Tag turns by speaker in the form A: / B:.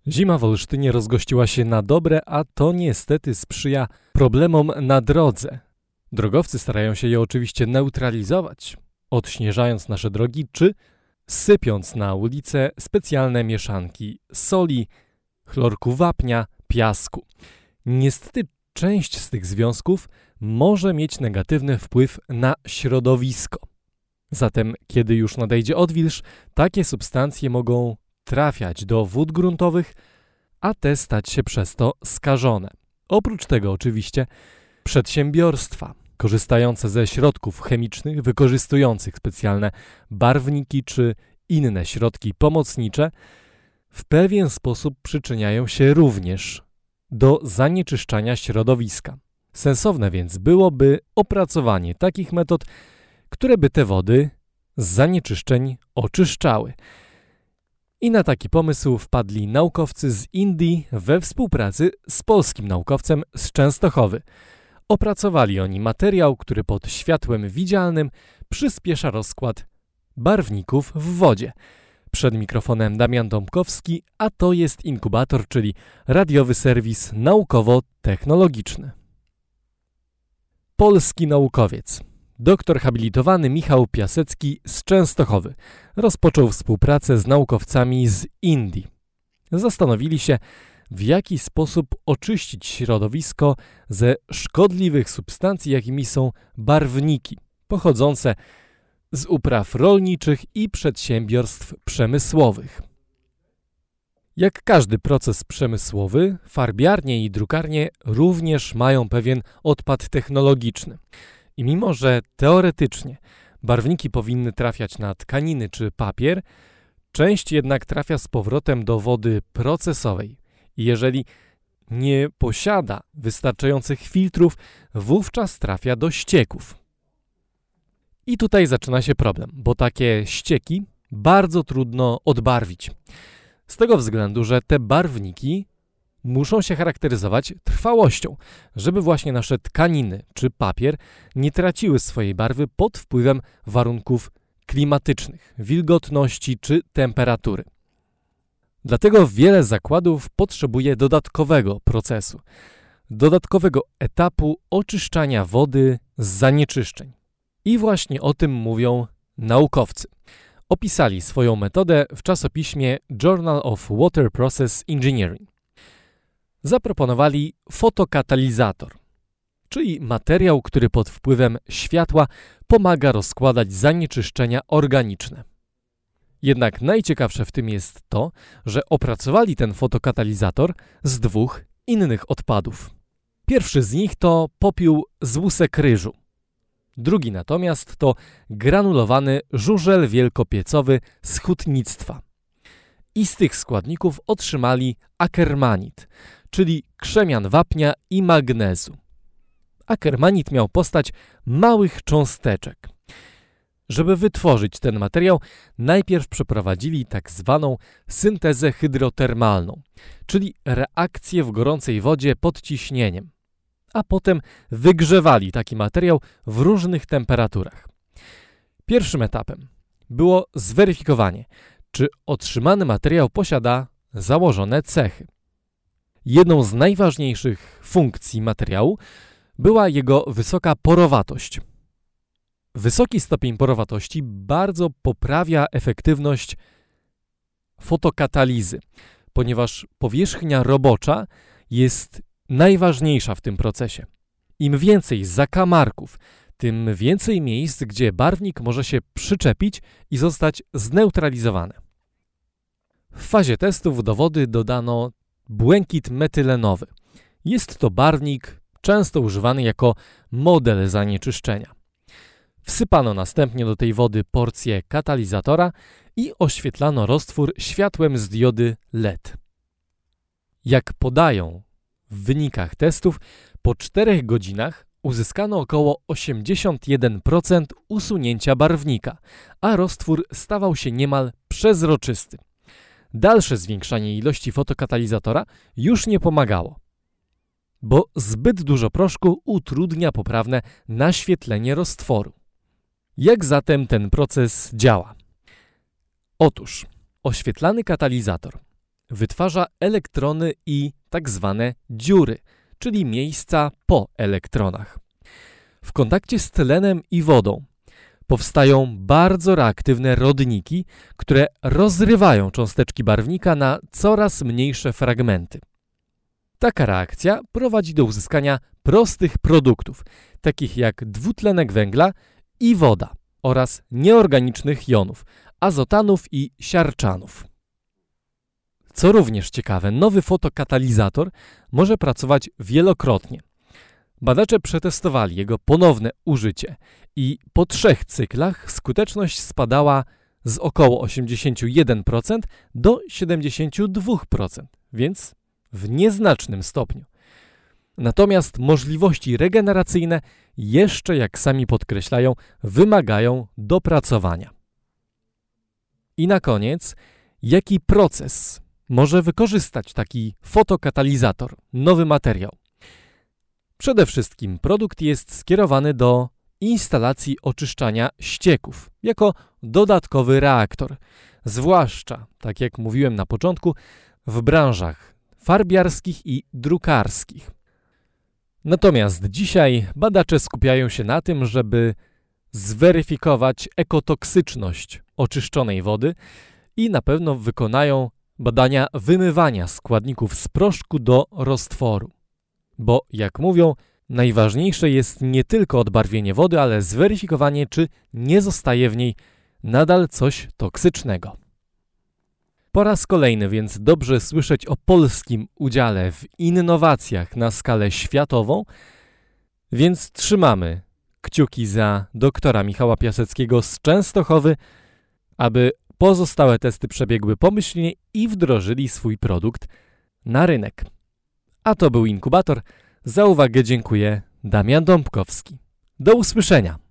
A: Zima w Olsztynie rozgościła się na dobre, a to niestety sprzyja problemom na drodze. Drogowcy starają się je oczywiście neutralizować, odśnieżając nasze drogi czy sypiąc na ulice specjalne mieszanki soli, chlorku wapnia, piasku. Niestety część z tych związków może mieć negatywny wpływ na środowisko. Zatem, kiedy już nadejdzie odwilż, takie substancje mogą trafiać do wód gruntowych, a te stać się przez to skażone. Oprócz tego oczywiście przedsiębiorstwa korzystające ze środków chemicznych, wykorzystujących specjalne barwniki czy inne środki pomocnicze, w pewien sposób przyczyniają się również do zanieczyszczania środowiska. Sensowne więc byłoby opracowanie takich metod, które by te wody z zanieczyszczeń oczyszczały. I na taki pomysł wpadli naukowcy z Indii we współpracy z polskim naukowcem z Częstochowy. Opracowali oni materiał, który pod światłem widzialnym przyspiesza rozkład barwników w wodzie. Przed mikrofonem Damian Dąbkowski, a to jest Inkubator, czyli radiowy serwis naukowo-technologiczny. Polski naukowiec, doktor habilitowany Michał Piasecki z Częstochowy, rozpoczął współpracę z naukowcami z Indii. Zastanowili się, w jaki sposób oczyścić środowisko ze szkodliwych substancji, jakimi są barwniki, pochodzące z upraw rolniczych i przedsiębiorstw przemysłowych. Jak każdy proces przemysłowy, farbiarnie i drukarnie również mają pewien odpad technologiczny. I mimo, że teoretycznie barwniki powinny trafiać na tkaniny czy papier, część jednak trafia z powrotem do wody procesowej. I jeżeli nie posiada wystarczających filtrów, wówczas trafia do ścieków. I tutaj zaczyna się problem, bo takie ścieki bardzo trudno odbarwić. Z tego względu, że te barwniki muszą się charakteryzować trwałością, żeby właśnie nasze tkaniny czy papier nie traciły swojej barwy pod wpływem warunków klimatycznych, wilgotności czy temperatury. Dlatego wiele zakładów potrzebuje dodatkowego procesu, dodatkowego etapu oczyszczania wody z zanieczyszczeń. I właśnie o tym mówią naukowcy. Opisali swoją metodę w czasopiśmie Journal of Water Process Engineering. Zaproponowali fotokatalizator, czyli materiał, który pod wpływem światła pomaga rozkładać zanieczyszczenia organiczne. Jednak najciekawsze w tym jest to, że opracowali ten fotokatalizator z dwóch innych odpadów. Pierwszy z nich to popiół z łusek ryżu. Drugi natomiast to granulowany żużel wielkopiecowy z hutnictwa. I z tych składników otrzymali akermanit, czyli krzemian wapnia i magnezu. Akermanit miał postać małych cząsteczek. Żeby wytworzyć ten materiał, najpierw przeprowadzili tak zwaną syntezę hydrotermalną, czyli reakcję w gorącej wodzie pod ciśnieniem, a potem wygrzewali taki materiał w różnych temperaturach. Pierwszym etapem było zweryfikowanie, czy otrzymany materiał posiada założone cechy. Jedną z najważniejszych funkcji materiału była jego wysoka porowatość. Wysoki stopień porowatości bardzo poprawia efektywność fotokatalizy, ponieważ powierzchnia robocza jest najważniejsza w tym procesie. Im więcej zakamarków, tym więcej miejsc, gdzie barwnik może się przyczepić i zostać zneutralizowany. W fazie testów do wody dodano błękit metylenowy. Jest to barwnik często używany jako model zanieczyszczenia. Wsypano następnie do tej wody porcję katalizatora i oświetlano roztwór światłem z diody LED. Jak podają w wynikach testów, po 4 godzinach uzyskano około 81% usunięcia barwnika, a roztwór stawał się niemal przezroczysty. Dalsze zwiększanie ilości fotokatalizatora już nie pomagało, bo zbyt dużo proszku utrudnia poprawne naświetlenie roztworu. Jak zatem ten proces działa? Otóż oświetlany katalizator wytwarza elektrony i tak zwane dziury, czyli miejsca po elektronach. W kontakcie z tlenem i wodą powstają bardzo reaktywne rodniki, które rozrywają cząsteczki barwnika na coraz mniejsze fragmenty. Taka reakcja prowadzi do uzyskania prostych produktów, takich jak dwutlenek węgla i woda oraz nieorganicznych jonów, azotanów i siarczanów. Co również ciekawe, nowy fotokatalizator może pracować wielokrotnie. Badacze przetestowali jego ponowne użycie i po 3 cyklach skuteczność spadała z około 81% do 72%, więc w nieznacznym stopniu. Natomiast możliwości regeneracyjne jeszcze, jak sami podkreślają, wymagają dopracowania. I na koniec, jaki proces może wykorzystać taki fotokatalizator, nowy materiał? Przede wszystkim produkt jest skierowany do instalacji oczyszczania ścieków jako dodatkowy reaktor, zwłaszcza, tak jak mówiłem na początku, w branżach farbiarskich i drukarskich. Natomiast dzisiaj badacze skupiają się na tym, żeby zweryfikować ekotoksyczność oczyszczonej wody i na pewno wykonają badania wymywania składników z proszku do roztworu. Bo, jak mówią, najważniejsze jest nie tylko odbarwienie wody, ale zweryfikowanie, czy nie zostaje w niej nadal coś toksycznego. Po raz kolejny więc dobrze słyszeć o polskim udziale w innowacjach na skalę światową, więc trzymamy kciuki za doktora Michała Piaseckiego z Częstochowy, aby pozostałe testy przebiegły pomyślnie i wdrożyli swój produkt na rynek. A to był Inkubator. Za uwagę dziękuję. Damian Dąbkowski. Do usłyszenia.